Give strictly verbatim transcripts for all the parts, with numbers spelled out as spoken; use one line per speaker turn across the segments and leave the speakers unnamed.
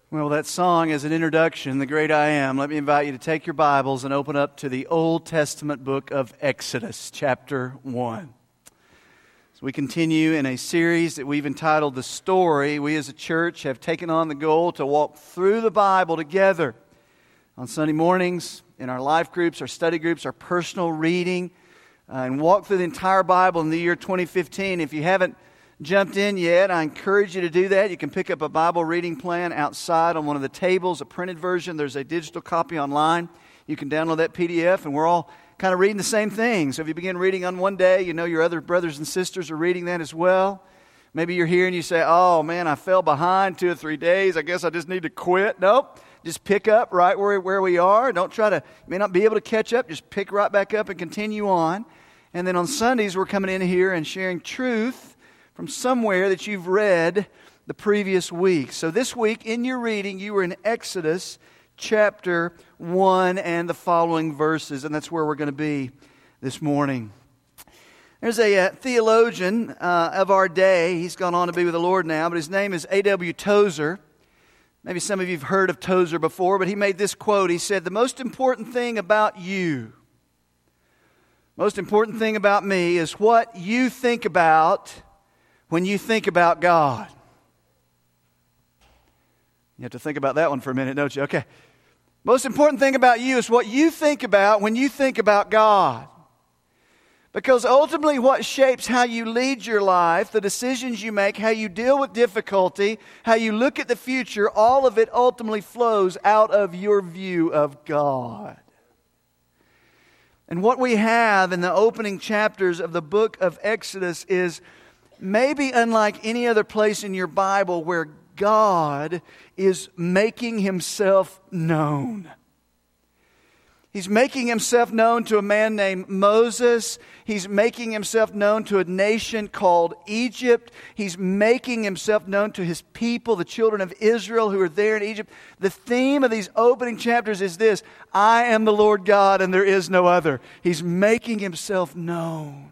Well, that song is an introduction, The Great I Am. Let me invite you to take your Bibles and open up to the Old Testament book of Exodus, chapter one. As we continue in a series that we've entitled The Story, we as a church have taken on the goal to walk through the Bible together on Sunday mornings, in our life groups, our study groups, our personal reading, uh, and walk through the entire Bible in the year twenty fifteen. If you haven't jumped in yet, I encourage you to do that. You can pick up a Bible reading plan outside on one of the tables, a printed version. There's a digital copy online. You can download that P D F, and we're all kind of reading the same thing. So if you begin reading on one day, you know your other brothers and sisters are reading that as well. Maybe you're here and you say, oh man, I fell behind two or three days. I guess I just need to quit. Nope. Just pick up right where, where we are. Don't try to, you may not be able to catch up. Just pick right back up and continue on. And then on Sundays, we're coming in here and sharing truth from somewhere that you've read the previous week. So this week in your reading, you were in Exodus chapter one and the following verses, and that's where we're going to be this morning. There's a uh, theologian uh, of our day. He's gone on to be with the Lord now, but his name is A W Tozer. Maybe some of you have heard of Tozer before, but he made this quote. He said, "The most important thing about you, most important thing about me is what you think about when you think about God." You have to think about that one for a minute, don't you? Okay. Most important thing about you is what you think about when you think about God. Because ultimately what shapes how you lead your life, the decisions you make, how you deal with difficulty, how you look at the future, all of it ultimately flows out of your view of God. And what we have in the opening chapters of the book of Exodus is maybe unlike any other place in your Bible where God is making Himself known. He's making Himself known to a man named Moses. He's making Himself known to a nation called Egypt. He's making Himself known to His people, the children of Israel who are there in Egypt. The theme of these opening chapters is this: I am the Lord God and there is no other. He's making Himself known.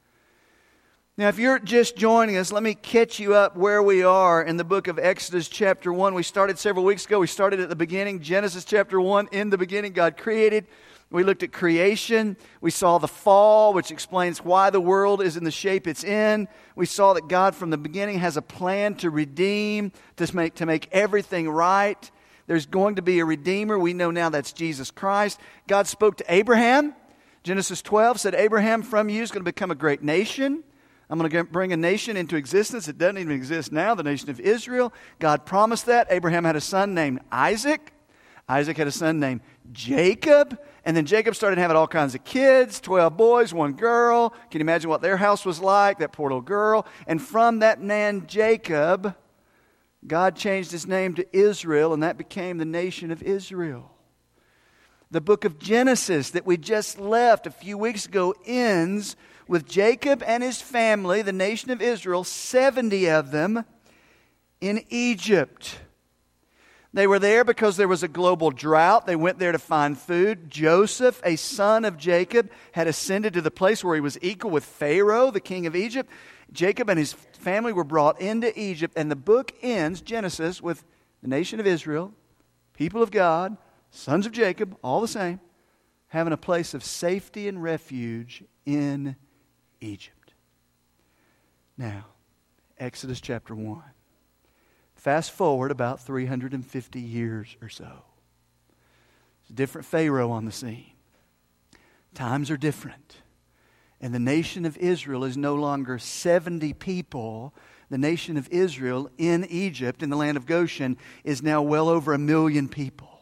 Now, if you're just joining us, let me catch you up where we are in the book of Exodus chapter one. We started several weeks ago. We started at the beginning. Genesis chapter one, in the beginning, God created. We looked at creation. We saw the fall, which explains why the world is in the shape it's in. We saw that God from the beginning has a plan to redeem, to make, to make everything right. There's going to be a Redeemer. We know now that's Jesus Christ. God spoke to Abraham. Genesis twelve said, Abraham, from you is going to become a great nation. I'm going to bring a nation into existence. It doesn't even exist now, the nation of Israel. God promised that. Abraham had a son named Isaac. Isaac had a son named Jacob. And then Jacob started having all kinds of kids, twelve boys, one girl. Can you imagine what their house was like, that poor little girl? And from that man Jacob, God changed his name to Israel, and that became the nation of Israel. The book of Genesis that we just left a few weeks ago ends with Jacob and his family, the nation of Israel, seventy of them, in Egypt. They were there because there was a global drought. They went there to find food. Joseph, a son of Jacob, had ascended to the place where he was equal with Pharaoh, the king of Egypt. Jacob and his family were brought into Egypt, and the book ends, Genesis, with the nation of Israel, people of God, sons of Jacob, all the same, having a place of safety and refuge in Egypt. Now, Exodus chapter one. Fast forward about three hundred fifty years or so. There's a different Pharaoh on the scene. Times are different. And the nation of Israel is no longer seventy people. The nation of Israel in Egypt, in the land of Goshen, is now well over a million people.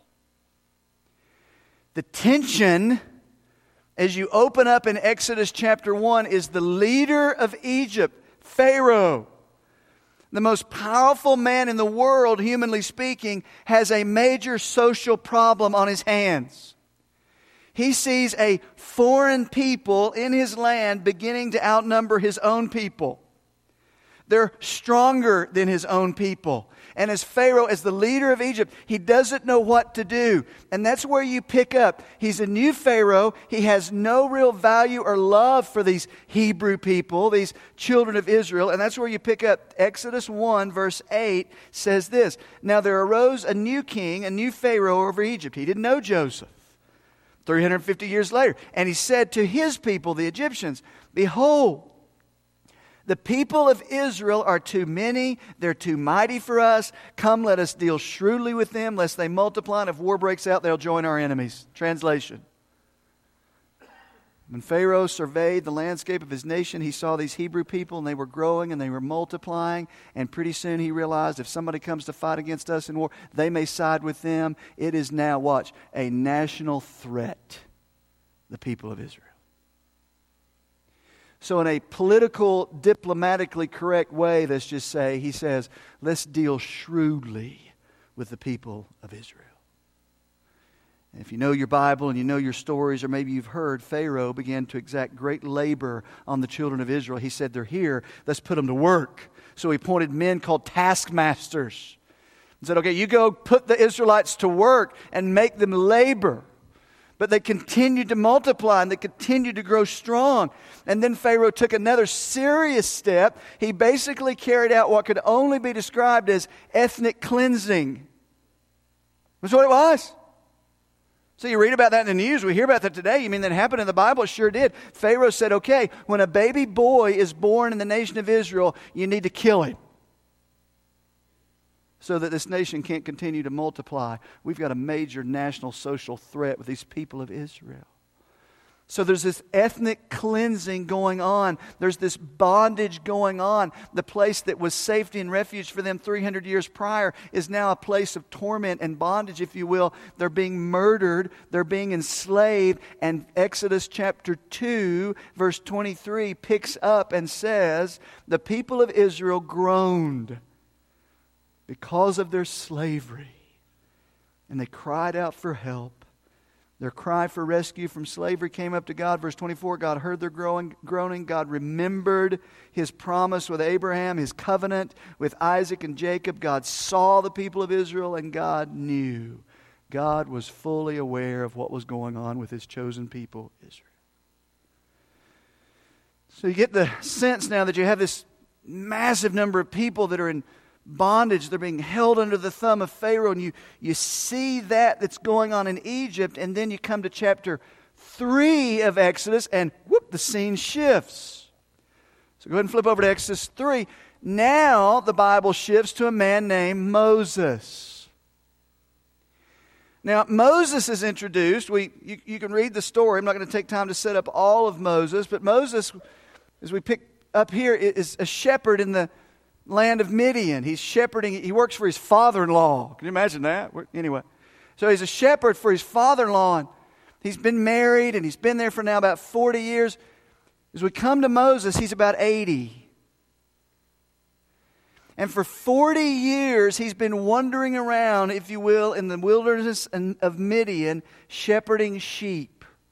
The tension as you open up in Exodus chapter one is the leader of Egypt, Pharaoh. The most powerful man in the world, humanly speaking, has a major social problem on his hands. He sees a foreign people in his land beginning to outnumber his own people. They're stronger than his own people. And as Pharaoh, as the leader of Egypt, he doesn't know what to do. And that's where you pick up. He's a new Pharaoh. He has no real value or love for these Hebrew people, these children of Israel. And that's where you pick up Exodus one, verse eight says this. Now there arose a new king, a new Pharaoh over Egypt. He didn't know Joseph. three hundred fifty years later. And he said to his people, the Egyptians, behold, the people of Israel are too many. They're too mighty for us. Come, let us deal shrewdly with them, lest they multiply. And if war breaks out, they'll join our enemies. Translation. When Pharaoh surveyed the landscape of his nation, he saw these Hebrew people, and they were growing and they were multiplying. And pretty soon he realized if somebody comes to fight against us in war, they may side with them. It is now, watch, a national threat, the people of Israel. So in a political, diplomatically correct way, let's just say, he says, let's deal shrewdly with the people of Israel. And if you know your Bible and you know your stories, or maybe you've heard, Pharaoh began to exact great labor on the children of Israel. He said, they're here, let's put them to work. So he appointed men called taskmasters. He said, okay, you go put the Israelites to work and make them labor. But they continued to multiply and they continued to grow strong. And then Pharaoh took another serious step. He basically carried out what could only be described as ethnic cleansing. That's what it was. So you read about that in the news. We hear about that today. You mean that happened in the Bible? It sure did. Pharaoh said, okay, when a baby boy is born in the nation of Israel, you need to kill him, so that this nation can't continue to multiply. We've got a major national social threat with these people of Israel. So there's this ethnic cleansing going on. There's this bondage going on. The place that was safety and refuge for them three hundred years prior is now a place of torment and bondage, if you will. They're being murdered. They're being enslaved. And Exodus chapter two, verse twenty-three picks up and says, the people of Israel groaned because of their slavery, and they cried out for help. Their cry for rescue from slavery came up to God. Verse twenty-four, God heard their growing, groaning. God remembered His promise with Abraham, His covenant with Isaac and Jacob. God saw the people of Israel, and God knew. God was fully aware of what was going on with His chosen people, Israel. So you get the sense now that you have this massive number of people that are in bondage. They're being held under the thumb of Pharaoh, and you, you see that that's going on in Egypt, and then you come to chapter three of Exodus, and whoop, the scene shifts. So go ahead and flip over to Exodus three. Now the Bible shifts to a man named Moses. Now Moses is introduced. We you, you can read the story. I'm not going to take time to set up all of Moses, but Moses, as we pick up here, is a shepherd in the land of Midian. He's shepherding. He works for his father-in-law. Can you imagine that? Anyway, so he's a shepherd for his father-in-law. And he's been married, and he's been there for now about forty years. As we come to Moses, he's about eighty. And for forty years, he's been wandering around, if you will, in the wilderness of Midian, shepherding sheep.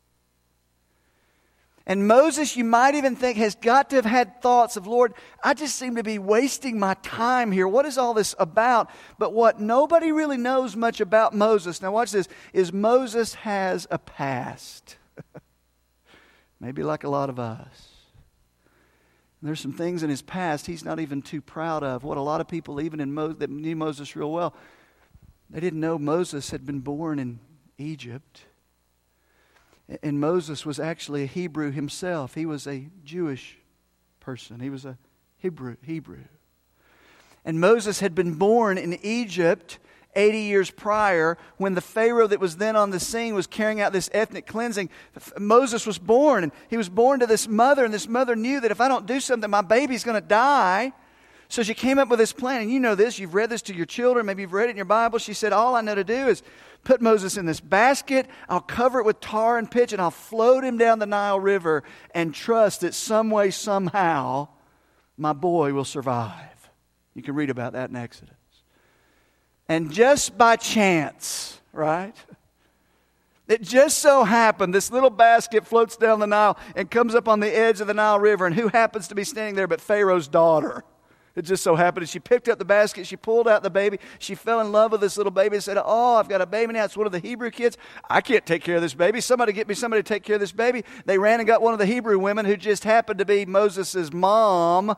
And Moses, you might even think, has got to have had thoughts of, Lord, I just seem to be wasting my time here. What is all this about? But what nobody really knows much about Moses, now watch this, is Moses has a past. Maybe like a lot of us. And there's some things in his past he's not even too proud of. What a lot of people, even in Mo- that knew Moses real well, they didn't know Moses had been born in Egypt. And Moses was actually a Hebrew himself. He was a Jewish person. He was a Hebrew. Hebrew. And Moses had been born in Egypt eighty years prior, when the Pharaoh that was then on the scene was carrying out this ethnic cleansing. Moses was born, and he was born to this mother, and this mother knew that if I don't do something, my baby's going to die. So she came up with this plan, and you know this, you've read this to your children, maybe you've read it in your Bible. She said, all I know to do is put Moses in this basket, I'll cover it with tar and pitch, and I'll float him down the Nile River and trust that some way, somehow, my boy will survive. You can read about that in Exodus. And just by chance, right? It just so happened this little basket floats down the Nile and comes up on the edge of the Nile River, and who happens to be standing there but Pharaoh's daughter? It just so happened, and she picked up the basket, she pulled out the baby, she fell in love with this little baby and said, oh, I've got a baby now, it's one of the Hebrew kids. I can't take care of this baby. Somebody get me somebody to take care of this baby. They ran and got one of the Hebrew women who just happened to be Moses' mom.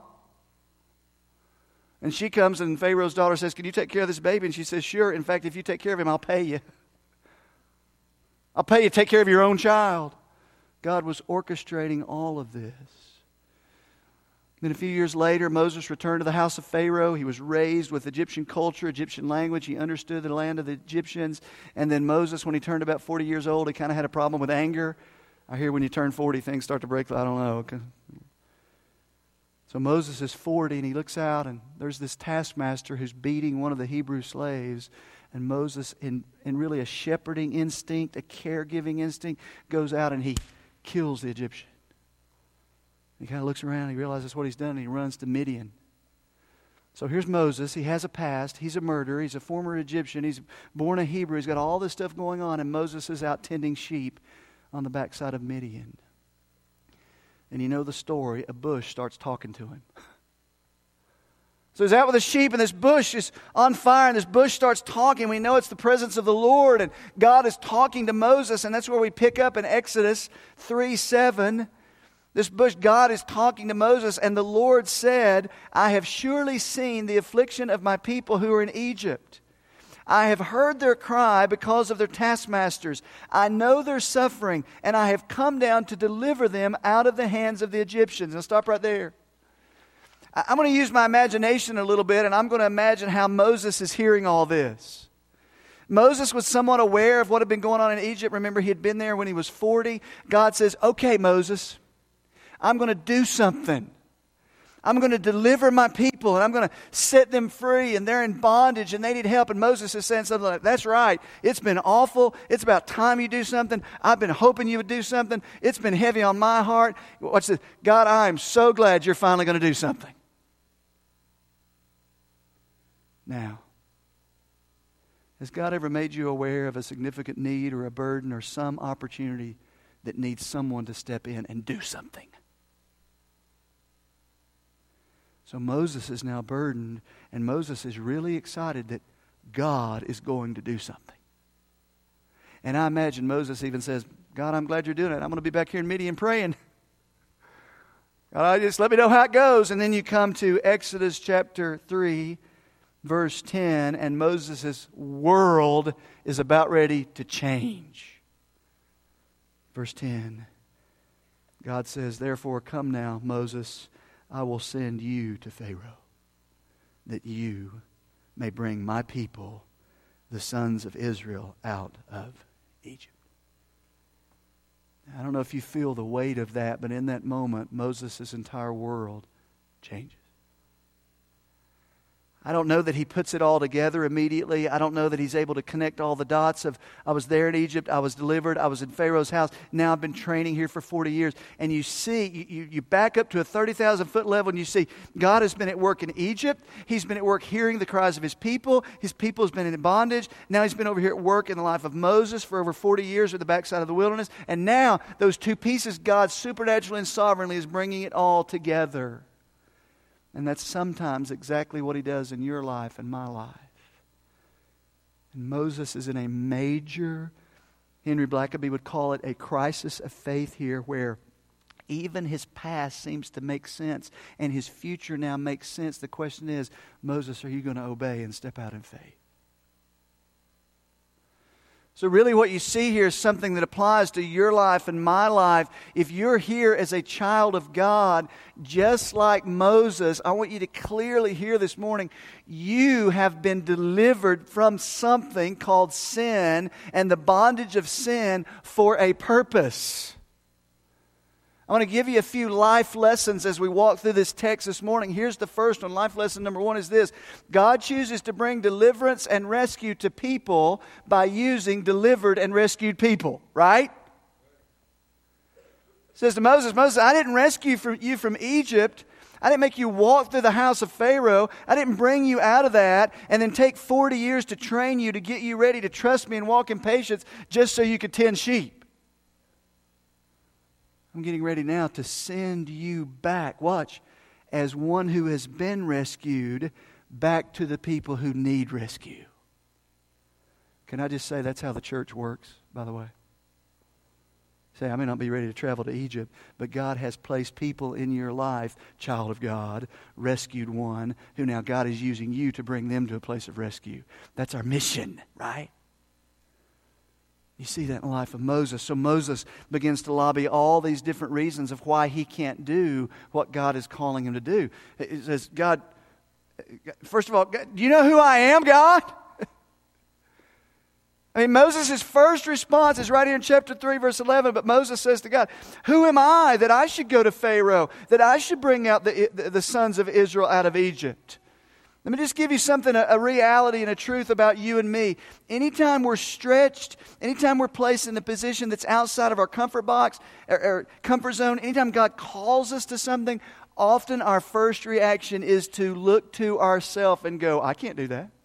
And she comes and Pharaoh's daughter says, can you take care of this baby? And she says, sure. In fact, if you take care of him, I'll pay you. I'll pay you to take care of your own child. God was orchestrating all of this. Then a few years later, Moses returned to the house of Pharaoh. He was raised with Egyptian culture, Egyptian language. He understood the land of the Egyptians. And then Moses, when he turned about forty years old, he kind of had a problem with anger. I hear when you turn forty, things start to break. I don't know. So Moses is forty, and he looks out, and there's this taskmaster who's beating one of the Hebrew slaves. And Moses, in, in really a shepherding instinct, a caregiving instinct, goes out and he kills the Egyptian. He kind of looks around, he realizes what he's done, and he runs to Midian. So here's Moses. He has a past. He's a murderer. He's a former Egyptian. He's born a Hebrew. He's got all this stuff going on, and Moses is out tending sheep on the backside of Midian. And you know the story. A bush starts talking to him. So he's out with the sheep, and this bush is on fire, and this bush starts talking. We know it's the presence of the Lord, and God is talking to Moses, and that's where we pick up in Exodus three seven. This bush, God is talking to Moses, and the Lord said, I have surely seen the affliction of my people who are in Egypt. I have heard their cry because of their taskmasters. I know their suffering, and I have come down to deliver them out of the hands of the Egyptians. Now stop right there. I'm going to use my imagination a little bit, and I'm going to imagine how Moses is hearing all this. Moses was somewhat aware of what had been going on in Egypt. Remember, he had been there when he was forty. God says, okay, Moses, I'm going to do something. I'm going to deliver my people, and I'm going to set them free, and they're in bondage, and they need help. And Moses is saying something like, that's right. It's been awful. It's about time you do something. I've been hoping you would do something. It's been heavy on my heart. Watch this. God, I am so glad you're finally going to do something. Now, has God ever made you aware of a significant need or a burden or some opportunity that needs someone to step in and do something? So Moses is now burdened, and Moses is really excited that God is going to do something. And I imagine Moses even says, God, I'm glad you're doing it. I'm going to be back here in Midian praying. God, just let me know how it goes. And then you come to Exodus chapter three, verse ten, and Moses' world is about ready to change. Verse ten, God says, therefore come now, Moses, I will send you to Pharaoh, that you may bring my people, the sons of Israel, out of Egypt. I don't know if you feel the weight of that, but in that moment, Moses' entire world changes. I don't know that he puts it all together immediately. I don't know that he's able to connect all the dots of, I was there in Egypt, I was delivered, I was in Pharaoh's house, now I've been training here for forty years. And you see, you, you back up to a thirty thousand foot level and you see God has been at work in Egypt. He's been at work hearing the cries of his people. His people has been in bondage. Now he's been over here at work in the life of Moses for over forty years at the backside of the wilderness. And now those two pieces, God supernaturally and sovereignly is bringing it all together. And that's sometimes exactly what he does in your life and my life. And Moses is in a major, Henry Blackaby would call it a crisis of faith here, where even his past seems to make sense and his future now makes sense. The question is, Moses, are you going to obey and step out in faith? So really what you see here is something that applies to your life and my life. If you're here as a child of God, just like Moses, I want you to clearly hear this morning, you have been delivered from something called sin and the bondage of sin for a purpose. I want to give you a few life lessons as we walk through this text this morning. Here's the first one. Life lesson number one is this. God chooses to bring deliverance and rescue to people by using delivered and rescued people, right? It says to Moses, Moses, I didn't rescue you from Egypt. I didn't make you walk through the house of Pharaoh. I didn't bring you out of that and then take forty years to train you to get you ready to trust me and walk in patience just so you could tend sheep. I'm getting ready now to send you back, watch, as one who has been rescued back to the people who need rescue. Can I just say that's how the church works, by the way? Say, I may not be ready to travel to Egypt, but God has placed people in your life, child of God, rescued one, who now God is using you to bring them to a place of rescue. That's our mission, right? You see that in the life of Moses. So Moses begins to lobby all these different reasons of why he can't do what God is calling him to do. He says, God, first of all, do you know who I am, God? I mean, Moses' first response is right here in chapter three, verse eleven. But Moses says to God, who am I that I should go to Pharaoh, that I should bring out the, the, the sons of Israel out of Egypt? Let me just give you something, a, a reality and a truth about you and me. Anytime we're stretched, anytime we're placed in a position that's outside of our comfort box, or, or comfort zone, anytime God calls us to something, often our first reaction is to look to ourselves and go, I can't do that.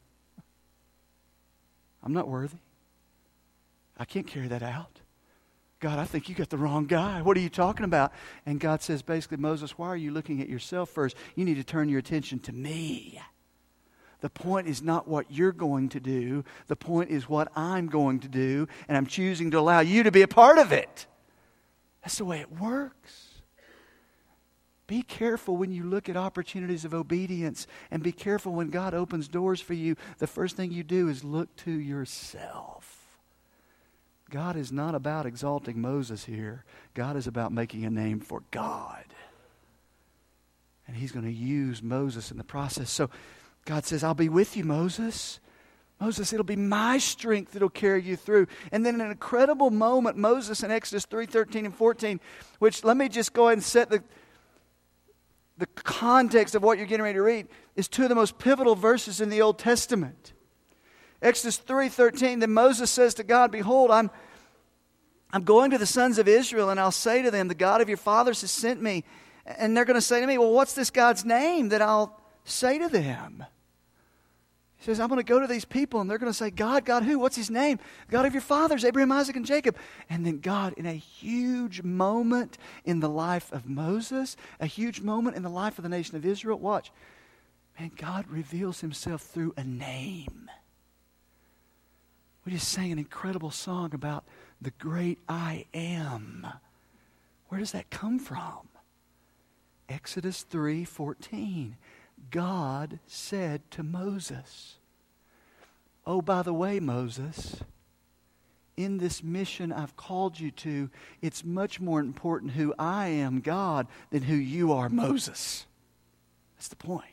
I'm not worthy. I can't carry that out. God, I think you got the wrong guy. What are you talking about? And God says basically, Moses, why are you looking at yourself first? You need to turn your attention to me. The point is not what you're going to do. The point is what I'm going to do, and I'm choosing to allow you to be a part of it. That's the way it works. Be careful when you look at opportunities of obedience, and be careful when God opens doors for you. The first thing you do is look to yourself. God is not about exalting Moses here. God is about making a name for God. And He's going to use Moses in the process. So God says, I'll be with you, Moses. Moses, it'll be my strength that'll carry you through. And then an incredible moment, Moses in Exodus three, thirteen and fourteen, which let me just go ahead and set the, the context of what you're getting ready to read, is two of the most pivotal verses in the Old Testament. Exodus three thirteen, then Moses says to God, behold, I'm, I'm going to the sons of Israel, and I'll say to them, the God of your fathers has sent me. And they're going to say to me, well, what's this God's name that I'll say to them? He says, I'm going to go to these people, and they're going to say, God, God who? What's His name? God of your fathers, Abraham, Isaac, and Jacob. And then God, in a huge moment in the life of Moses, a huge moment in the life of the nation of Israel, watch. Man, God reveals Himself through a name. We just sang an incredible song about the great I Am. Where does that come from? Exodus three fourteen. God said to Moses, oh, by the way, Moses, in this mission I've called you to, it's much more important who I am, God, than who you are, Moses. That's the point.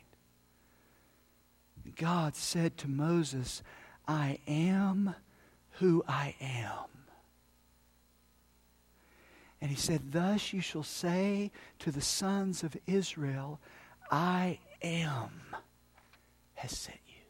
God said to Moses, I am who I am. And He said, thus you shall say to the sons of Israel, I am has sent you.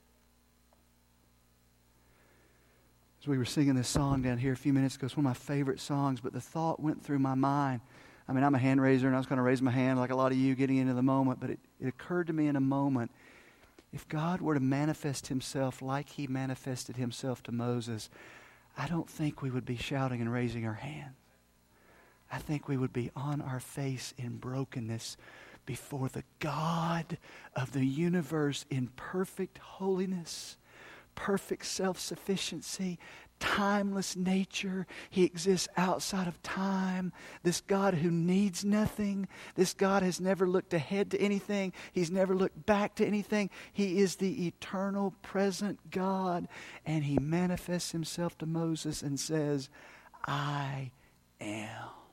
As we were singing this song down here a few minutes ago, it's one of my favorite songs, but the thought went through my mind. I mean, I'm a hand raiser, and I was going to raise my hand like a lot of you getting into the moment, but it, it occurred to me in a moment, if God were to manifest Himself like He manifested Himself to Moses, I don't think we would be shouting and raising our hands. I think we would be on our face in brokenness before the God of the universe in perfect holiness, perfect self-sufficiency, timeless nature. He exists outside of time. This God who needs nothing. This God has never looked ahead to anything. He's never looked back to anything. He is the eternal present God. And He manifests Himself to Moses and says, I am.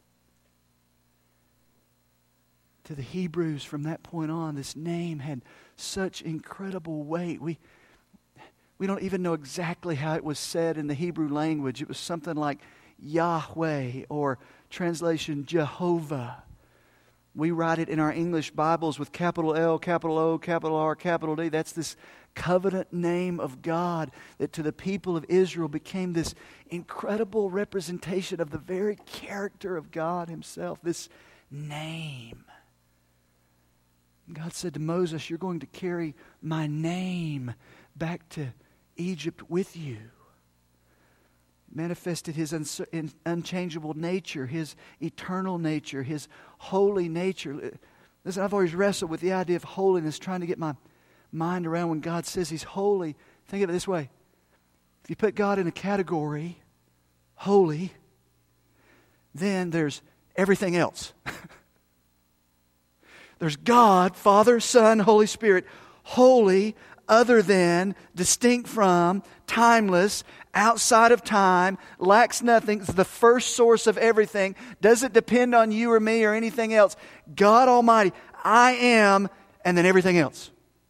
To the Hebrews from that point on, this name had such incredible weight. We We don't even know exactly how it was said in the Hebrew language. It was something like Yahweh, or translation Jehovah. We write it in our English Bibles with capital L, capital O, capital R, capital D. That's this covenant name of God that to the people of Israel became this incredible representation of the very character of God Himself, this name. God said to Moses, you're going to carry my name back to Egypt with you. Manifested His unchangeable nature, His eternal nature, His holy nature. Listen, I've always wrestled with the idea of holiness, trying to get my mind around when God says He's holy. Think of it this way. If you put God in a category, holy, then there's everything else. There's God, Father, Son, Holy Spirit, holy, other than, distinct from, timeless, outside of time, lacks nothing, is the first source of everything, doesn't depend on you or me or anything else. God Almighty, I am, and then everything else.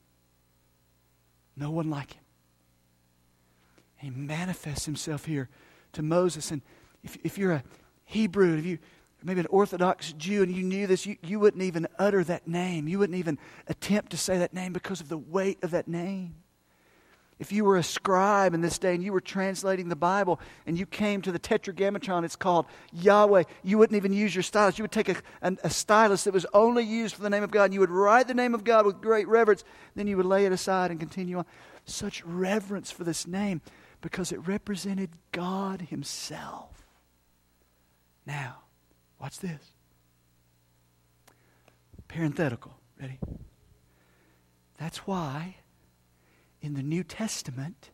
No one like Him. He manifests Himself here to Moses. And if, if you're a Hebrew, if you maybe an Orthodox Jew, and you knew this, you, you wouldn't even utter that name. You wouldn't even attempt to say that name because of the weight of that name. If you were a scribe in this day and you were translating the Bible and you came to the Tetragrammaton, it's called Yahweh, you wouldn't even use your stylus. You would take a, a, a stylus that was only used for the name of God, and you would write the name of God with great reverence. Then you would lay it aside and continue on. Such reverence for this name because it represented God Himself. Now, watch this. Parenthetical. Ready? That's why in the New Testament,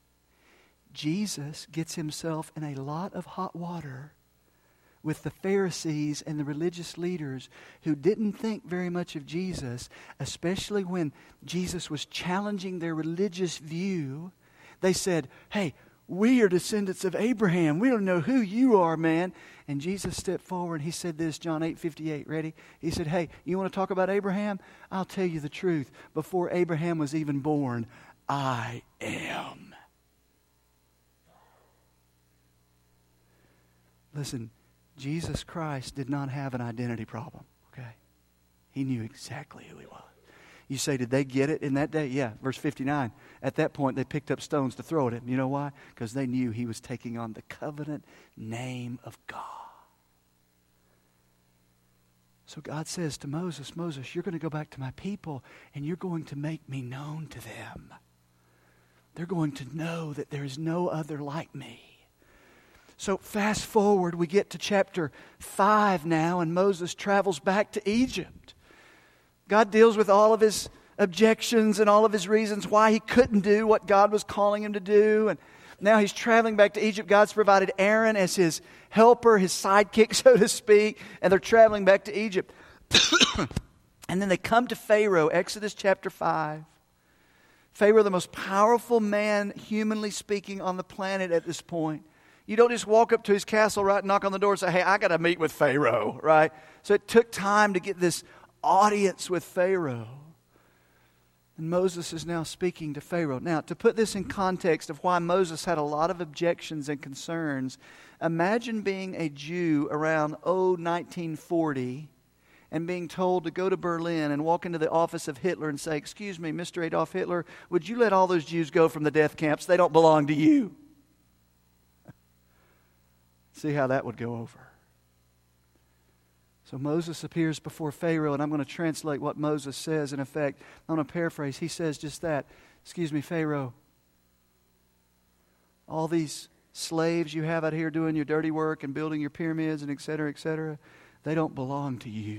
Jesus gets Himself in a lot of hot water with the Pharisees and the religious leaders who didn't think very much of Jesus, especially when Jesus was challenging their religious view. They said, hey, we are descendants of Abraham. We don't know who you are, man. And Jesus stepped forward and He said this, John eight fifty-eight. Ready? He said, hey, you want to talk about Abraham? I'll tell you the truth. Before Abraham was even born, I am. Listen, Jesus Christ did not have an identity problem, okay? He knew exactly who He was. You say, did they get it in that day? Yeah, verse fifty-nine. At that point, they picked up stones to throw at Him. You know why? Because they knew He was taking on the covenant name of God. So God says to Moses, Moses, you're going to go back to my people and you're going to make me known to them. They're going to know that there is no other like me. So fast forward, we get to chapter five now, and Moses travels back to Egypt. God deals with all of his objections and all of his reasons why he couldn't do what God was calling him to do. And now he's traveling back to Egypt. God's provided Aaron as his helper, his sidekick, so to speak, and they're traveling back to Egypt. And then they come to Pharaoh, Exodus chapter five. Pharaoh, the most powerful man, humanly speaking, on the planet at this point. You don't just walk up to his castle, right, and knock on the door and say, hey, I got to meet with Pharaoh, right? So it took time to get this audience with Pharaoh. And Moses is now speaking to Pharaoh. Now, to put this in context of why Moses had a lot of objections and concerns, imagine being a Jew around, oh, nineteen forty, and being told to go to Berlin and walk into the office of Hitler and say, excuse me, Mister Adolf Hitler, would you let all those Jews go from the death camps? They don't belong to you. See how that would go over. So Moses appears before Pharaoh, and I'm going to translate what Moses says. In effect, I'm going to paraphrase. He says just that. Excuse me, Pharaoh. All these slaves you have out here doing your dirty work and building your pyramids and et cetera, et cetera, they don't belong to you.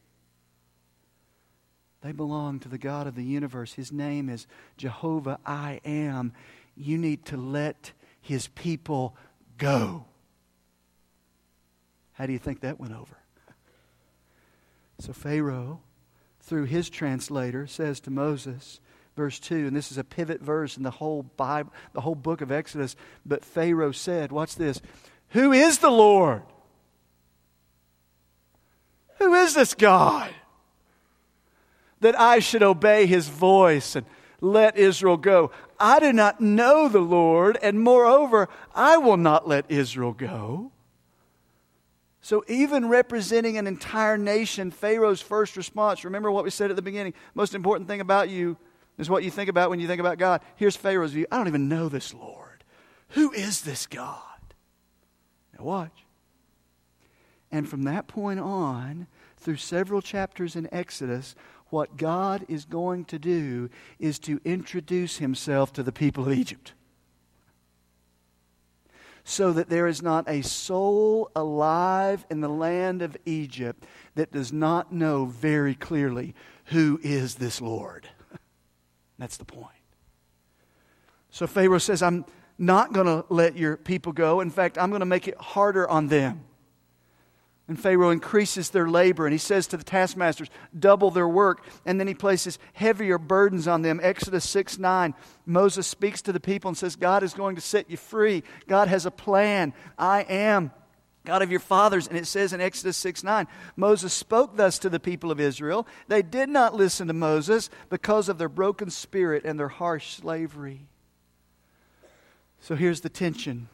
They belong to the God of the universe. His name is Jehovah I Am. You need to let His people go. How do you think that went over? So Pharaoh, through his translator, says to Moses, verse two, and this is a pivot verse in the whole Bible, the whole book of Exodus, but Pharaoh said, watch this, who is the Lord? Who is this God that I should obey His voice and let Israel go? I do not know the Lord, and moreover, I will not let Israel go. So even representing an entire nation, Pharaoh's first response, remember what we said at the beginning, most important thing about you is what you think about when you think about God. Here's Pharaoh's view. I don't even know this Lord. Who is this God? Now watch. And from that point on, through several chapters in Exodus, what God is going to do is to introduce Himself to the people of Egypt. so that there is not a soul alive in the land of Egypt that does not know very clearly who is this Lord. That's the point. So Pharaoh says, I'm not going to let your people go. In fact, I'm going to make it harder on them. And Pharaoh increases their labor, and he says to the taskmasters, double their work. And then he places heavier burdens on them. Exodus six nine, Moses speaks to the people and says, God is going to set you free. God has a plan. I am God of your fathers. And it says in Exodus six nine, Moses spoke thus to the people of Israel. They did not listen to Moses because of their broken spirit and their harsh slavery. So here's the tension.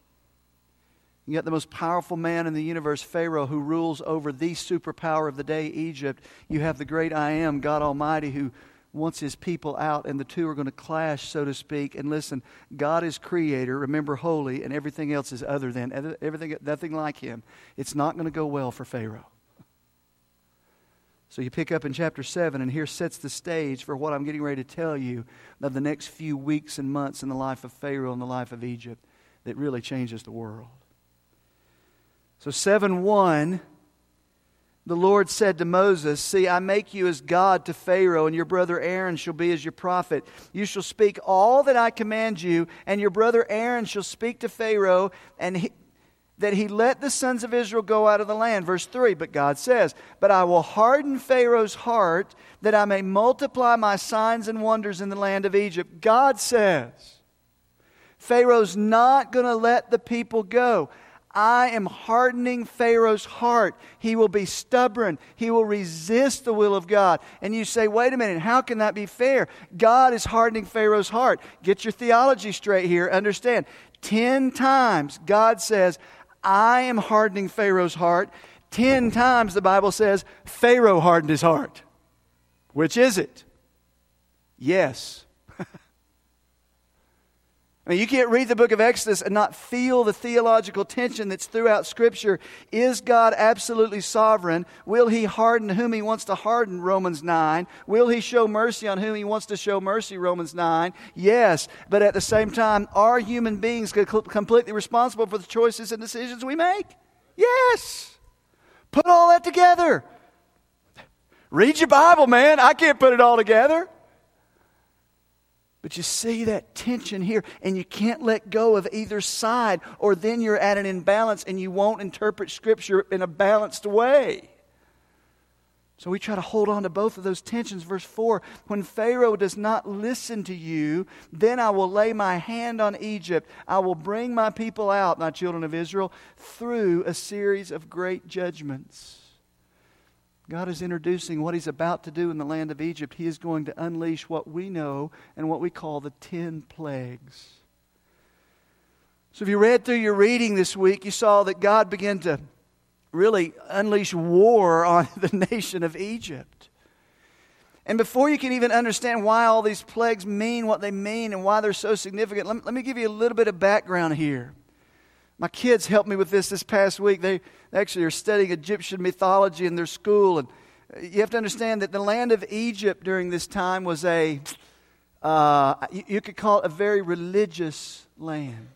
You got the most powerful man in the universe, Pharaoh, who rules over the superpower of the day, Egypt. You have the great I Am, God Almighty, who wants His people out, and the two are going to clash, so to speak. And listen, God is creator, remember, holy, and everything else is other than, everything, nothing like Him. It's not going to go well for Pharaoh. So you pick up in chapter seven, and here sets the stage for what I'm getting ready to tell you of the next few weeks and months in the life of Pharaoh and the life of Egypt that really changes the world. So seven one, the Lord said to Moses, see, I make you as God to Pharaoh, and your brother Aaron shall be as your prophet. You shall speak all that I command you, and your brother Aaron shall speak to Pharaoh, and he, that he let the sons of Israel go out of the land. Verse three, but God says, but I will harden Pharaoh's heart, that I may multiply my signs and wonders in the land of Egypt. God says, Pharaoh's not going to let the people go. I am hardening Pharaoh's heart. He will be stubborn. He will resist the will of God. And you say, wait a minute, how can that be fair? God is hardening Pharaoh's heart. Get your theology straight here. Understand, ten times God says, I am hardening Pharaoh's heart. Ten times the Bible says, Pharaoh hardened his heart. Which is it? Yes. I mean, you can't read the book of Exodus and not feel the theological tension that's throughout Scripture. Is God absolutely sovereign? Will He harden whom He wants to harden? Romans nine. Will He show mercy on whom He wants to show mercy? Romans nine. Yes, but at the same time, are human beings completely responsible for the choices and decisions we make? Yes. Put all that together. Read your Bible, man. I can't put it all together. But you see that tension here, and you can't let go of either side, or then you're at an imbalance and you won't interpret Scripture in a balanced way. So we try to hold on to both of those tensions. Verse four, when Pharaoh does not listen to you, then I will lay my hand on Egypt. I will bring my people out, my children of Israel, through a series of great judgments. God is introducing what He's about to do in the land of Egypt. He is going to unleash what we know and what we call the ten plagues. So if you read through your reading this week, you saw that God began to really unleash war on the nation of Egypt. And before you can even understand why all these plagues mean what they mean and why they're so significant, let me, let me give you a little bit of background here. My kids helped me with this this past week. They actually are studying Egyptian mythology in their school. And you have to understand that the land of Egypt during this time was a, uh, you, you could call it a very religious land.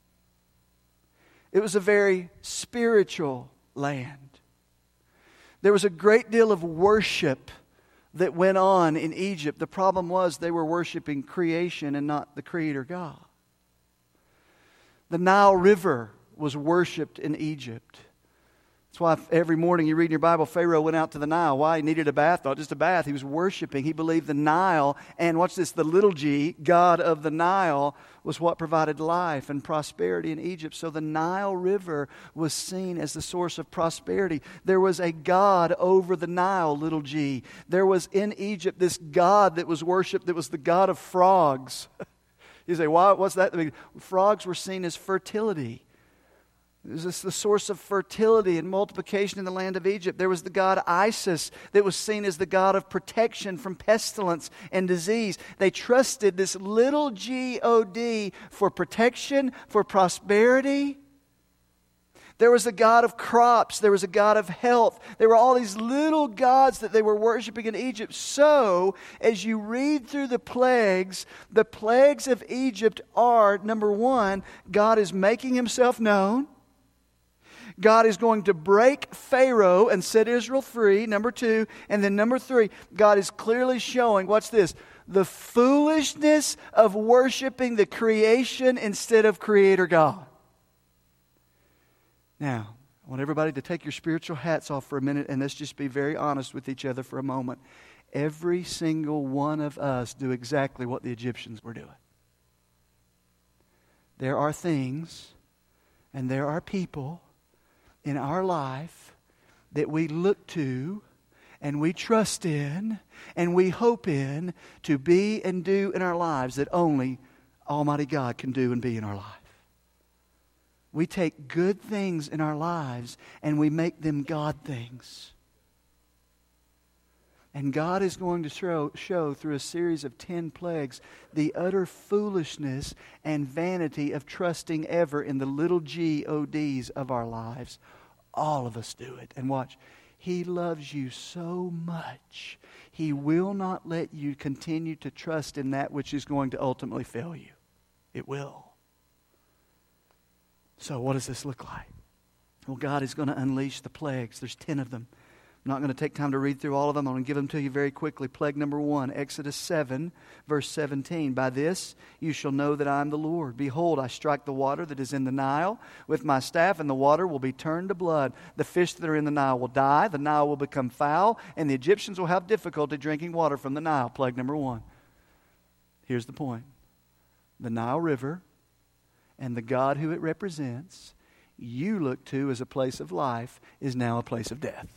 It was a very spiritual land. There was a great deal of worship that went on in Egypt. The problem was they were worshiping creation and not the Creator God. The Nile River was worshipped in Egypt. That's why every morning you read in your Bible, Pharaoh went out to the Nile. Why? He needed a bath. Not just a bath. He was worshiping. He believed the Nile, and watch this, the little g, God of the Nile, was what provided life and prosperity in Egypt. So the Nile River was seen as the source of prosperity. There was a God over the Nile, little g. There was in Egypt this God that was worshipped that was the God of frogs. You say, why? What's that? I mean, frogs were seen as fertility. It was the source of fertility and multiplication in the land of Egypt. There was the god Isis that was seen as the god of protection from pestilence and disease. They trusted this little G O D for protection, for prosperity. There was a god of crops. There was a god of health. There were all these little gods that they were worshiping in Egypt. So, as you read through the plagues, the plagues of Egypt are, number one, God is making himself known. God is going to break Pharaoh and set Israel free, number two. And then number three, God is clearly showing, what's this? The foolishness of worshiping the creation instead of Creator God. Now, I want everybody to take your spiritual hats off for a minute and let's just be very honest with each other for a moment. Every single one of us do exactly what the Egyptians were doing. There are things and there are people in our life that we look to and we trust in and we hope in to be and do in our lives that only Almighty God can do and be in our life. We take good things in our lives and we make them God things. And God is going to show, show through a series of ten plagues the utter foolishness and vanity of trusting ever in the little G O Ds of our lives. All of us do it. And watch, He loves you so much, He will not let you continue to trust in that which is going to ultimately fail you. It will. So what does this look like? Well, God is going to unleash the plagues. There's ten of them. I'm not going to take time to read through all of them. I'm going to give them to you very quickly. Plague number one, Exodus seven, verse seventeen. By this you shall know that I am the Lord. Behold, I strike the water that is in the Nile with my staff, and the water will be turned to blood. The fish that are in the Nile will die. The Nile will become foul, and the Egyptians will have difficulty drinking water from the Nile. Plague number one. Here's the point. The Nile River and the God who it represents, you look to as a place of life, is now a place of death.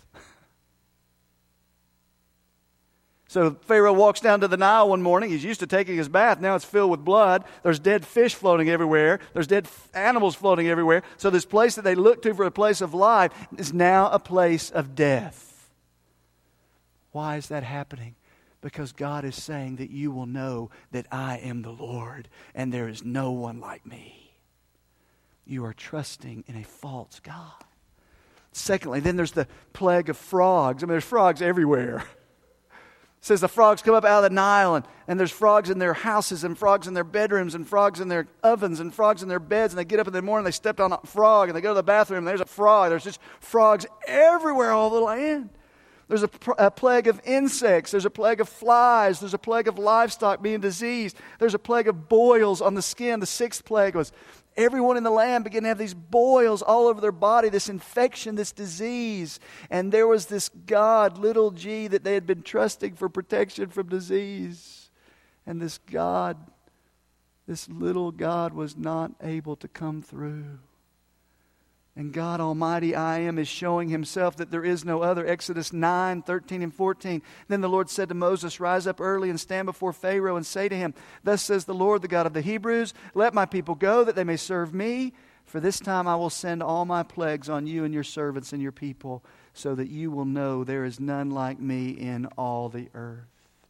So Pharaoh walks down to the Nile one morning. He's used to taking his bath. Now it's filled with blood. There's dead fish floating everywhere. There's dead animals floating everywhere. So this place that they look to for a place of life is now a place of death. Why is that happening? Because God is saying that you will know that I am the Lord and there is no one like me. You are trusting in a false God. Secondly, then there's the plague of frogs. I mean, there's frogs everywhere. It says the frogs come up out of the Nile, and, and there's frogs in their houses, and frogs in their bedrooms, and frogs in their ovens, and frogs in their beds. And they get up in the morning, they stepped on a frog, and they go to the bathroom, and there's a frog. There's just frogs everywhere all over the land. There's a, a plague of insects. There's a plague of flies. There's a plague of livestock being diseased. There's a plague of boils on the skin. The sixth plague was everyone in the land began to have these boils all over their body, this infection, this disease. And there was this God, little g, that they had been trusting for protection from disease. And this God, this little God was not able to come through. And God Almighty, I am, is showing Himself that there is no other. Exodus nine, thirteen and fourteen. Then the Lord said to Moses, rise up early and stand before Pharaoh and say to him, thus says the Lord, the God of the Hebrews, let my people go that they may serve me. For this time I will send all my plagues on you and your servants and your people, so that you will know there is none like me in all the earth.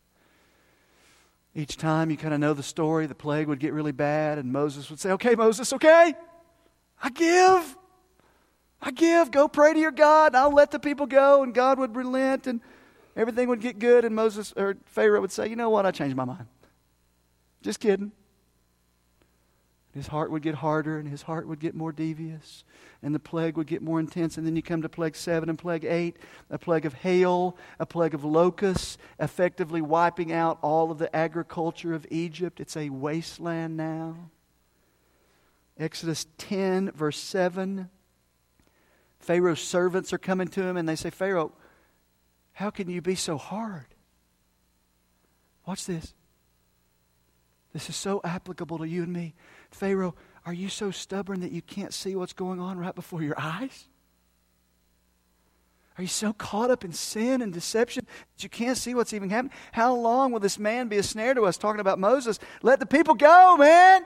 Each time you kind of know the story, the plague would get really bad and Moses would say, okay, Moses, okay, I give. I give, go pray to your God, and I'll let the people go, and God would relent, and everything would get good, and Moses or Pharaoh would say, you know what, I changed my mind. Just kidding. His heart would get harder, and his heart would get more devious, and the plague would get more intense, and then you come to plague seven and plague eight, a plague of hail, a plague of locusts, effectively wiping out all of the agriculture of Egypt. It's a wasteland now. Exodus ten, verse seven. Pharaoh's servants are coming to him and they say, Pharaoh, how can you be so hard? Watch this. This is so applicable to you and me. Pharaoh, are you so stubborn that you can't see what's going on right before your eyes? Are you so caught up in sin and deception that you can't see what's even happening? How long will this man be a snare to us? Talking about Moses. Let the people go, man.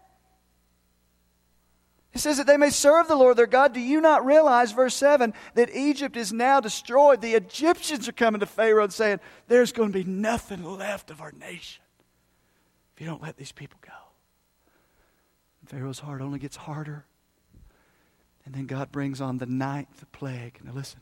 It says that they may serve the Lord their God. Do you not realize, verse seven, that Egypt is now destroyed? The Egyptians are coming to Pharaoh and saying, there's going to be nothing left of our nation if you don't let these people go. And Pharaoh's heart only gets harder And then God brings on the ninth plague. Now listen.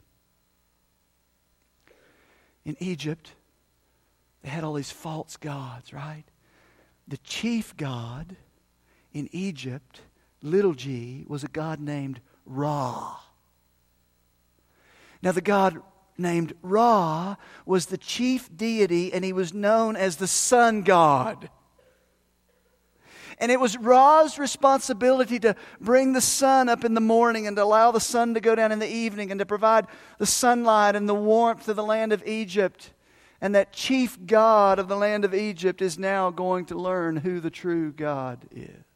In Egypt, they had all these false gods, right? The chief god in Egypt, little g, was a god named Ra. Now the god named Ra was the chief deity, and he was known as the sun god. And it was Ra's responsibility to bring the sun up in the morning and to allow the sun to go down in the evening and to provide the sunlight and the warmth to the land of Egypt. And that chief god of the land of Egypt is now going to learn who the true God is.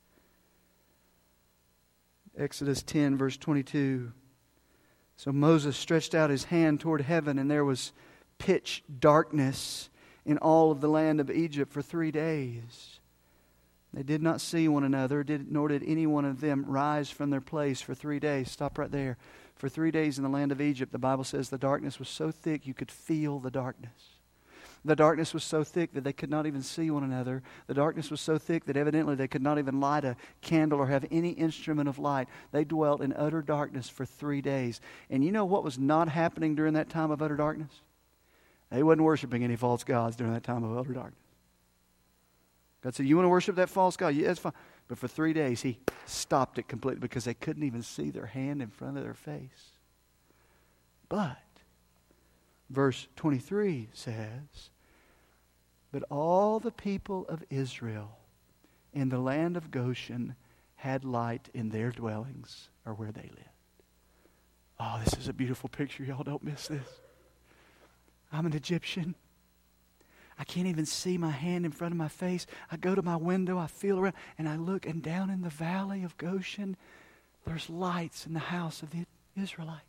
Exodus ten, verse twenty-two. So Moses stretched out his hand toward heaven, and there was pitch darkness in all of the land of Egypt for three days. They did not see one another, did, nor did any one of them rise from their place for three days. Stop right there. For three days in the land of Egypt, the Bible says the darkness was so thick you could feel the darkness. The darkness was so thick that they could not even see one another. The darkness was so thick that evidently they could not even light a candle or have any instrument of light. They dwelt in utter darkness for three days. And you know what was not happening during that time of utter darkness? They wasn't worshiping any false gods during that time of utter darkness. God said, you want to worship that false god? Yeah, that's fine. But for three days, He stopped it completely because they couldn't even see their hand in front of their face. But, verse twenty-three says, but all the people of Israel in the land of Goshen had light in their dwellings or where they lived. Oh, this is a beautiful picture. Y'all don't miss this. I'm an Egyptian. I can't even see my hand in front of my face. I go to my window, I feel around, and I look, and down in the valley of Goshen, there's lights in the house of the Israelites.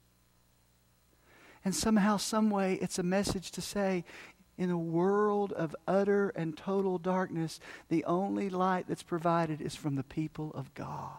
And somehow, some way, it's a message to say, in a world of utter and total darkness, the only light that's provided is from the people of God.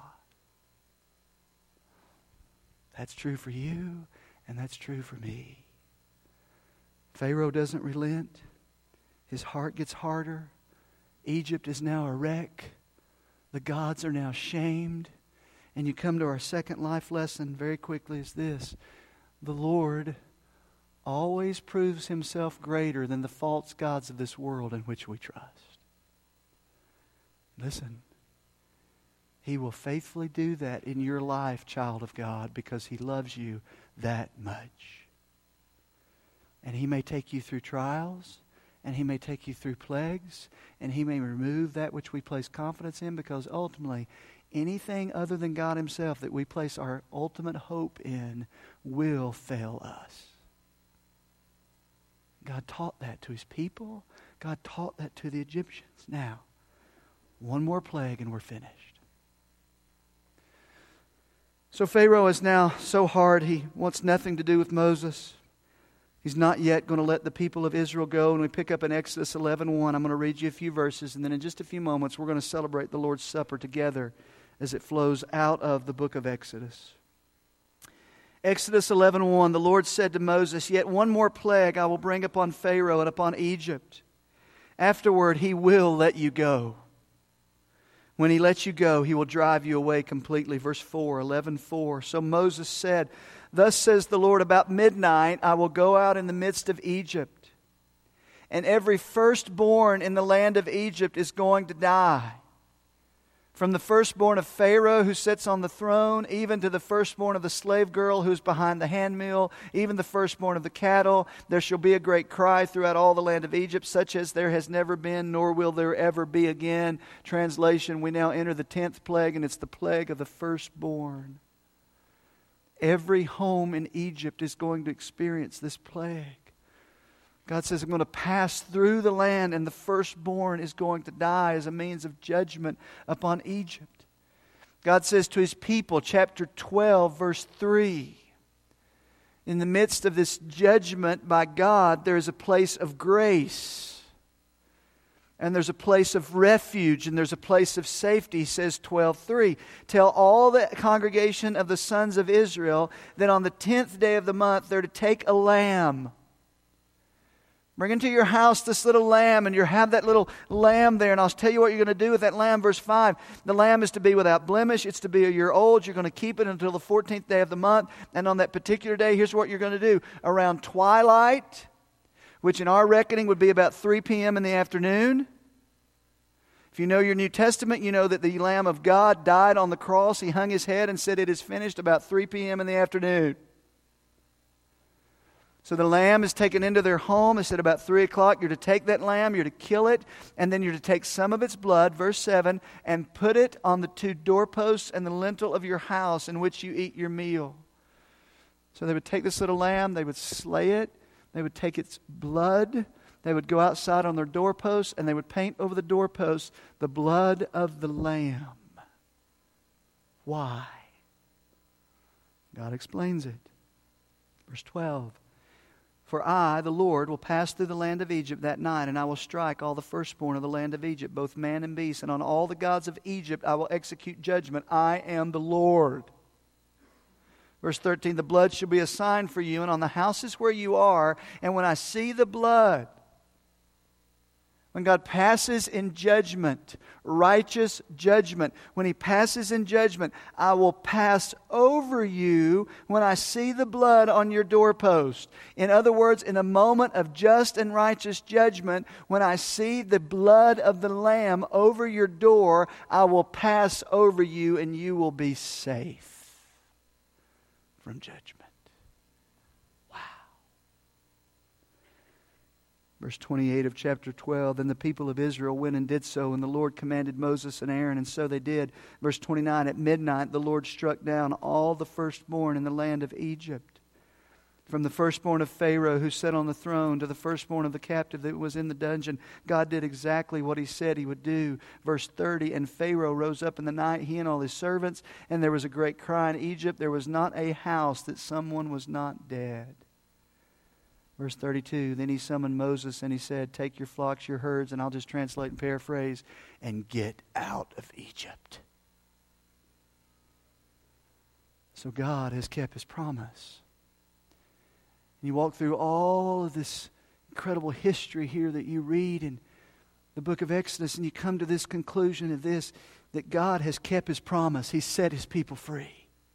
That's true for you, and that's true for me. Pharaoh doesn't relent. His heart gets harder. Egypt is now a wreck. The gods are now shamed. And you come to our second life lesson very quickly is this. The Lord always proves Himself greater than the false gods of this world in which we trust. Listen. He will faithfully do that in your life, child of God, because He loves you that much. And He may take you through trials. And He may take you through plagues, and He may remove that which we place confidence in, because ultimately, anything other than God Himself that we place our ultimate hope in will fail us. God taught that to His people. God taught that to the Egyptians. Now, one more plague and we're finished. So Pharaoh is now so hard, he wants nothing to do with Moses. He's not yet going to let the people of Israel go. And we pick up in Exodus eleven one. I'm going to read you a few verses. And then in just a few moments, we're going to celebrate the Lord's Supper together as it flows out of the book of Exodus. Exodus eleven one. The Lord said to Moses, yet one more plague I will bring upon Pharaoh and upon Egypt. Afterward, he will let you go. When he lets you go, he will drive you away completely. Verse four, eleven four. So Moses said, thus says the Lord, about midnight I will go out in the midst of Egypt, and every firstborn in the land of Egypt is going to die. From the firstborn of Pharaoh who sits on the throne, even to the firstborn of the slave girl who's behind the handmill, even the firstborn of the cattle, there shall be a great cry throughout all the land of Egypt, such as there has never been, nor will there ever be again. Translation, we now enter the tenth plague, and it's the plague of the firstborn. Every home in Egypt is going to experience this plague. God says, I'm going to pass through the land, and the firstborn is going to die as a means of judgment upon Egypt. God says to His people, chapter twelve, verse three, in the midst of this judgment by God, there is a place of grace. And there's a place of refuge, and there's a place of safety. He says, twelve three, tell all the congregation of the sons of Israel that on the tenth day of the month they're to take a lamb. Bring into your house this little lamb, and you have that little lamb there, and I'll tell you what you're going to do with that lamb. Verse five, the lamb is to be without blemish. It's to be a year old. You're going to keep it until the fourteenth day of the month, and on that particular day, here's what you're going to do. Around twilight, which in our reckoning would be about three p.m. in the afternoon. If you know your New Testament, you know that the Lamb of God died on the cross. He hung his head and said, "It is finished," about three p.m. in the afternoon. So the lamb is taken into their home. It's at about three o'clock. You're to take that lamb, you're to kill it, and then you're to take some of its blood, verse seven, and put it on the two doorposts and the lintel of your house in which you eat your meal. So they would take this little lamb, they would slay it, they would take its blood, they would go outside on their doorposts, and they would paint over the doorposts the blood of the lamb. Why? God explains it. Verse twelve. For I, the Lord, will pass through the land of Egypt that night, and I will strike all the firstborn of the land of Egypt, both man and beast, and on all the gods of Egypt I will execute judgment. I am the Lord. Verse thirteen, the blood shall be a sign for you, and on the houses where you are, and when I see the blood, when God passes in judgment, righteous judgment, when He passes in judgment, I will pass over you when I see the blood on your doorpost. In other words, in a moment of just and righteous judgment, when I see the blood of the Lamb over your door, I will pass over you and you will be safe from judgment. Verse twenty-eight of chapter twelve, then the people of Israel went and did so, and the Lord commanded Moses and Aaron, and so they did. Verse twenty-nine, at midnight the Lord struck down all the firstborn in the land of Egypt, from the firstborn of Pharaoh who sat on the throne to the firstborn of the captive that was in the dungeon. God did exactly what He said He would do. Verse thirty, and Pharaoh rose up in the night, he and all his servants, and there was a great cry in Egypt. There was not a house that someone was not dead. Verse thirty-two, then he summoned Moses and he said, take your flocks, your herds, and I'll just translate and paraphrase, and get out of Egypt. So God has kept His promise. And you walk through all of this incredible history here that you read in the book of Exodus, and you come to this conclusion of this, that God has kept His promise. He set His people free.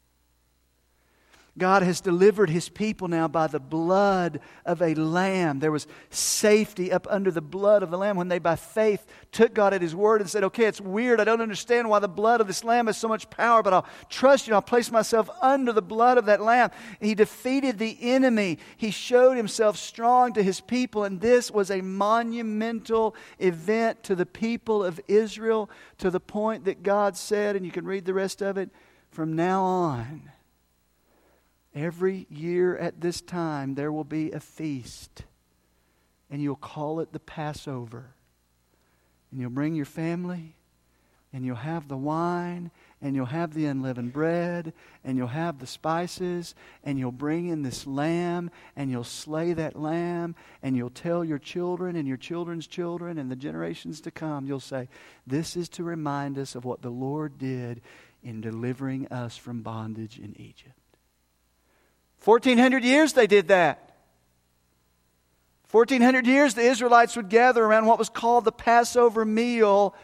God has delivered His people now by the blood of a lamb. There was safety up under the blood of the lamb when they by faith took God at His word and said, okay, it's weird. I don't understand why the blood of this lamb has so much power, but I'll trust you. I'll place myself under the blood of that lamb. He defeated the enemy. He showed Himself strong to His people, and this was a monumental event to the people of Israel, to the point that God said, and you can read the rest of it, from now on, every year at this time, there will be a feast, and you'll call it the Passover. And you'll bring your family, and you'll have the wine, and you'll have the unleavened bread, and you'll have the spices, and you'll bring in this lamb, and you'll slay that lamb, and you'll tell your children and your children's children and the generations to come, you'll say, this is to remind us of what the Lord did in delivering us from bondage in Egypt. fourteen hundred years they did that. fourteen hundred years the Israelites would gather around what was called the Passover meal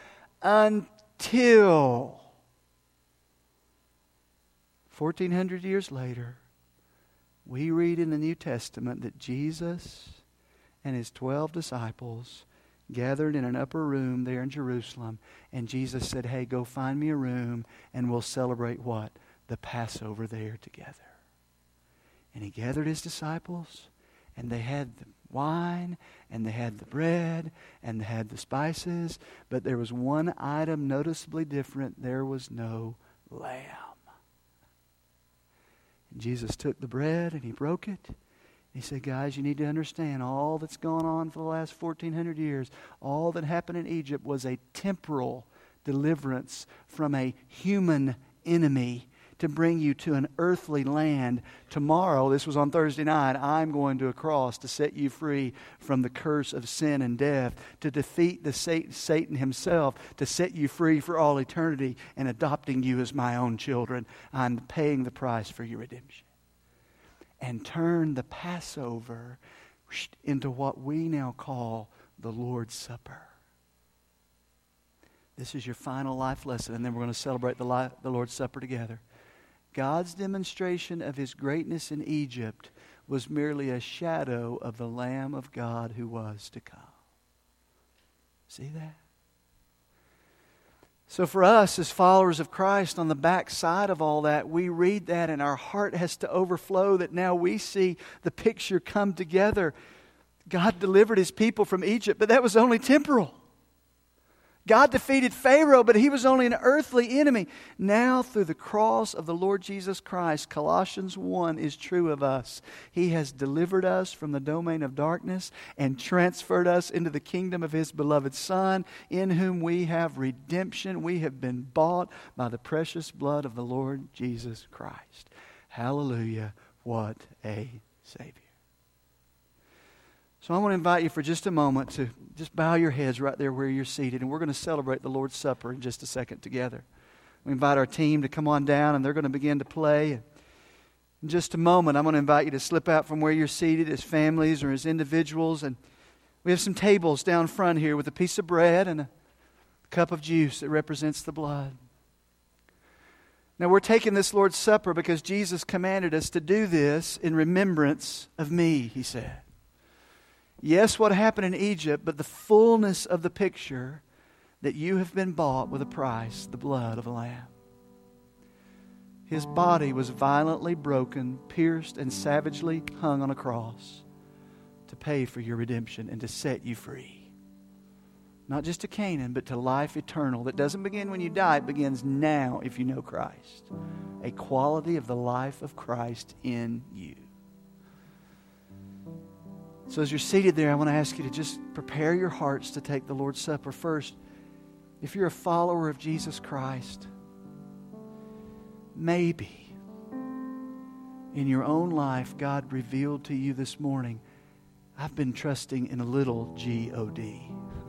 until fourteen hundred years later, we read in the New Testament that Jesus and His twelve disciples gathered in an upper room there in Jerusalem, and Jesus said, hey, go find me a room and we'll celebrate what? The Passover there together. And He gathered His disciples, and they had the wine, and they had the bread, and they had the spices, but there was one item noticeably different. There was no lamb. And Jesus took the bread, and He broke it. He said, guys, you need to understand all that's gone on for the last fourteen hundred years, all that happened in Egypt was a temporal deliverance from a human enemy to bring you to an earthly land. Tomorrow, this was on Thursday night, I'm going to a cross to set you free from the curse of sin and death, to defeat the Satan himself, to set you free for all eternity and adopting you as my own children. I'm paying the price for your redemption. And turn the Passover into what we now call the Lord's Supper. This is your final life lesson, and then we're going to celebrate the, life, the Lord's Supper together. God's demonstration of His greatness in Egypt was merely a shadow of the Lamb of God who was to come. See that? So for us as followers of Christ, on the back side of all that, we read that and our heart has to overflow that now we see the picture come together. God delivered His people from Egypt, but that was only temporal. God defeated Pharaoh, but he was only an earthly enemy. Now, through the cross of the Lord Jesus Christ, Colossians one is true of us. He has delivered us from the domain of darkness and transferred us into the kingdom of His beloved Son, in whom we have redemption. We have been bought by the precious blood of the Lord Jesus Christ. Hallelujah. What a Savior. So I want to invite you for just a moment to just bow your heads right there where you're seated. And we're going to celebrate the Lord's Supper in just a second together. We invite our team to come on down and they're going to begin to play. In just a moment, I'm going to invite you to slip out from where you're seated as families or as individuals. And we have some tables down front here with a piece of bread and a cup of juice that represents the blood. Now we're taking this Lord's Supper because Jesus commanded us to do this in remembrance of me, He said. Yes, what happened in Egypt, but the fullness of the picture that you have been bought with a price, the blood of a lamb. His body was violently broken, pierced, and savagely hung on a cross to pay for your redemption and to set you free. Not just to Canaan, but to life eternal. That doesn't begin when you die, it begins now if you know Christ. A quality of the life of Christ in you. So as you're seated there, I want to ask you to just prepare your hearts to take the Lord's Supper. First, if you're a follower of Jesus Christ, maybe in your own life God revealed to you this morning, I've been trusting in a little G O D.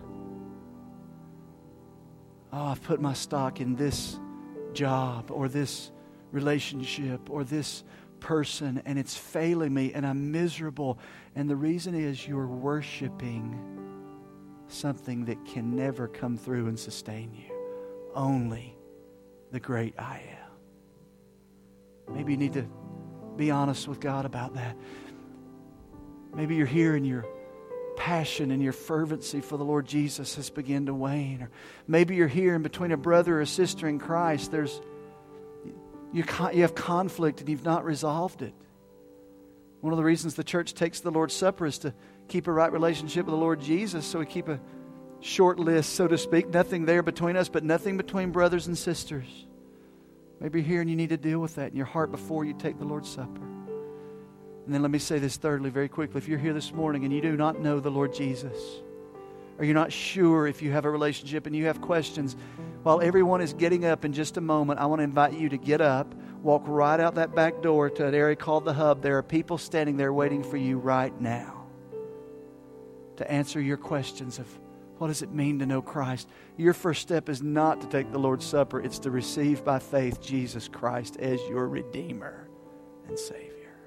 Oh, I've put my stock in this job or this relationship or this person and it's failing me and I'm miserable. And the reason is you're worshiping something that can never come through and sustain you. Only the great I am. Maybe you need to be honest with God about that. Maybe you're here and your passion and your fervency for the Lord Jesus has begun to wane. Or maybe you're here and between a brother or a sister in Christ, there's you, you have conflict and you've not resolved it. One of the reasons the church takes the Lord's Supper is to keep a right relationship with the Lord Jesus. So we keep a short list, so to speak. Nothing there between us, but nothing between brothers and sisters. Maybe you're here and you need to deal with that in your heart before you take the Lord's Supper. And then let me say this thirdly, very quickly. If you're here this morning and you do not know the Lord Jesus, or you're not sure if you have a relationship and you have questions, while everyone is getting up in just a moment, I want to invite you to get up, walk right out that back door to an area called the Hub. There are people standing there waiting for you right now to answer your questions of what does it mean to know Christ. Your first step is not to take the Lord's Supper. It's to receive by faith Jesus Christ as your Redeemer and Savior.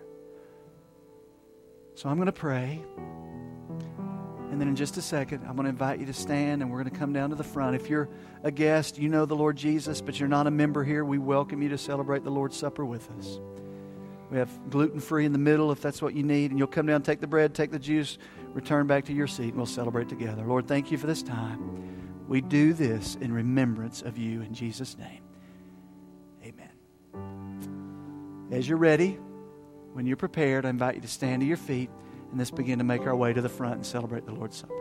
So I'm going to pray. And then in just a second, I'm going to invite you to stand and we're going to come down to the front. If you're a guest, you know the Lord Jesus, but you're not a member here, we welcome you to celebrate the Lord's Supper with us. We have gluten-free in the middle if that's what you need. And you'll come down, take the bread, take the juice, return back to your seat, and we'll celebrate together. Lord, thank you for this time. We do this in remembrance of you in Jesus' name. Amen. As you're ready, when you're prepared, I invite you to stand to your feet. And let's begin to make our way to the front and celebrate the Lord's Supper.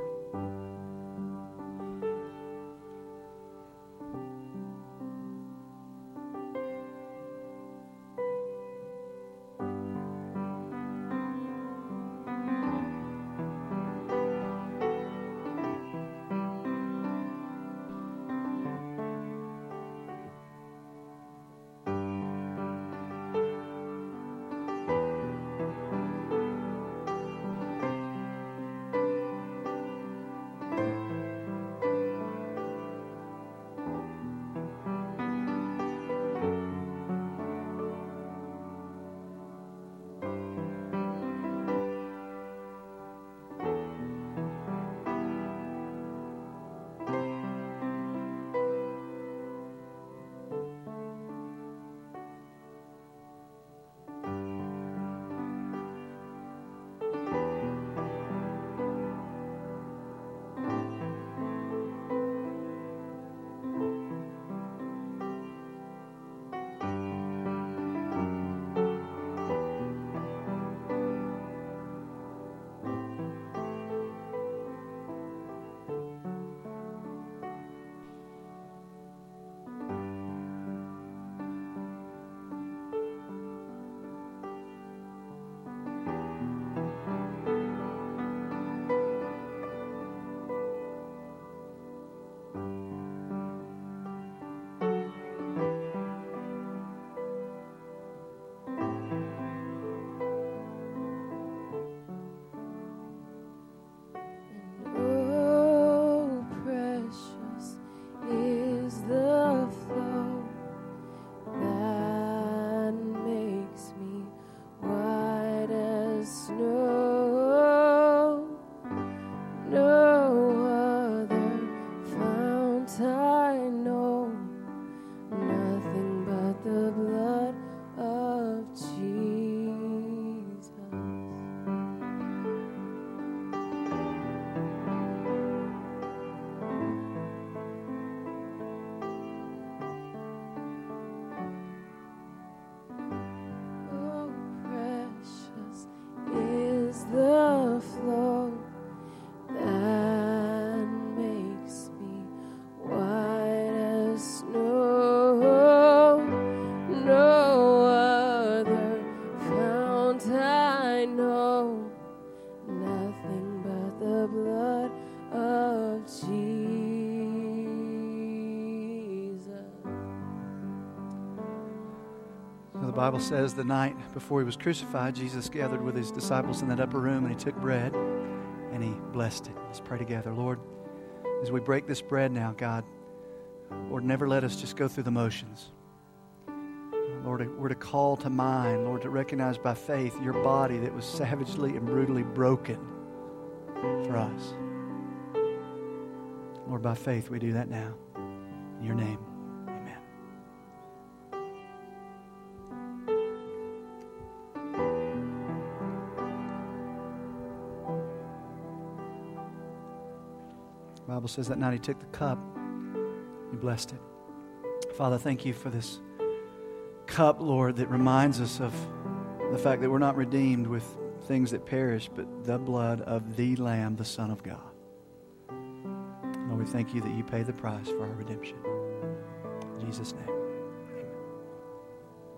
the Bible says the night before he was crucified, Jesus gathered with his disciples in that upper room, and he took bread and he blessed it. Let's pray together. Lord, as we break this bread now, God, Lord, never let us just go through the motions. Lord, we're to call to mind, Lord, to recognize by faith your body that was savagely and brutally broken for us. Lord, by faith we do that now. In your name, amen. The Bible says that night he took the cup, he blessed it. Father, thank you for this cup, Lord, that reminds us of the fact that we're not redeemed with things that perish, but the blood of the Lamb, the Son of God. Lord, we thank you that you paid the price for our redemption. In Jesus' name.